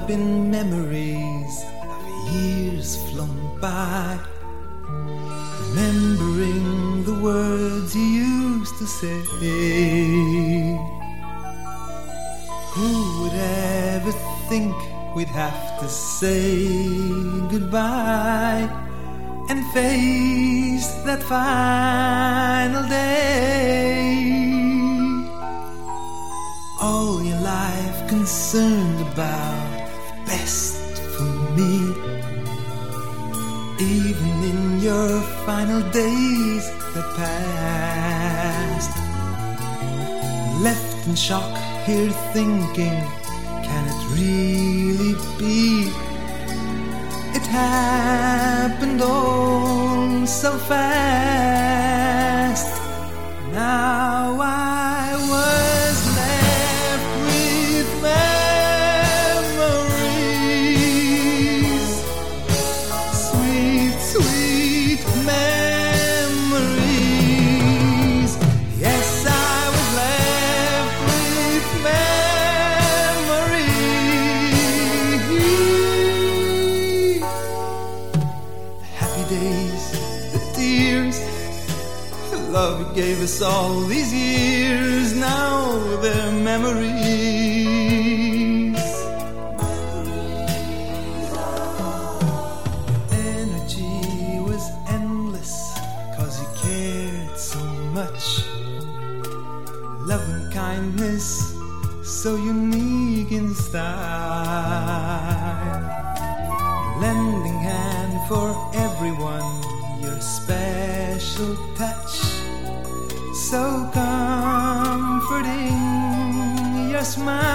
up in memories of years flown by, remembering the words you used to say. Who would ever think we'd have to say goodbye and face that final day? All your life concerned about the best for me, even in your final days that passed. Left in shock here thinking, can it really be? It happened all so fast. Now I was left with memories, sweet, sweet memories. Yes, I was left with memories. The happy days, the tears, the love you gave us all these years, now they're memories. Energy was endless, 'cause you cared so much. Love and kindness, so unique in style. Lending hand for everyone, your special touch, so comforting, your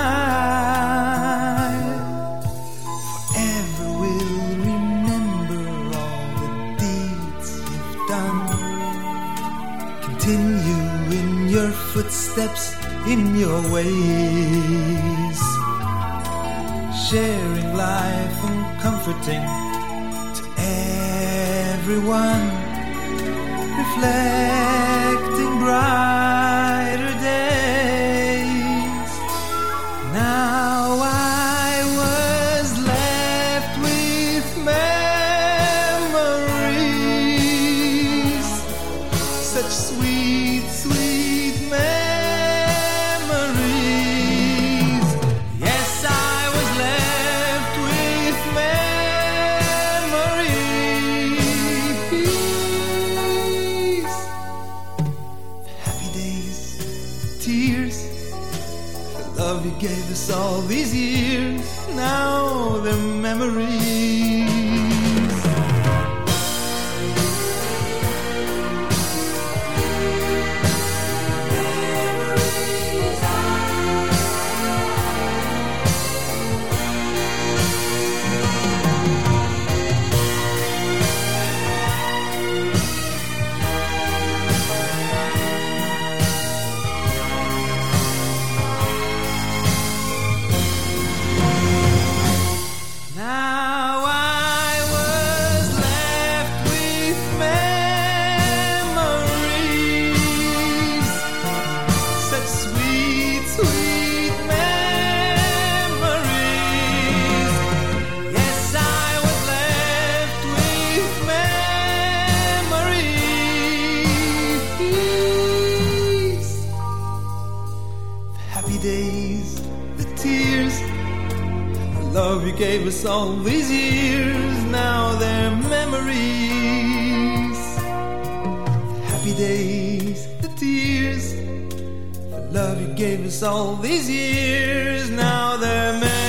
smile. Forever we'll remember all the deeds you've done. Continue in your footsteps, in your ways, sharing life and comforting to everyone, reflecting brighter days. Now I was left with memories, such sweet, sweet memories. Yes, I was left with memories. The happy days, the tears, the love you gave us all these years, now they're memories. Now I was left with memories, such sweet, sweet memories. Yes, I was left with memories. The happy days, the tears, the love you gave us all these years, now they're memories. The happy days, the tears, the love you gave us all these years, now they're memories.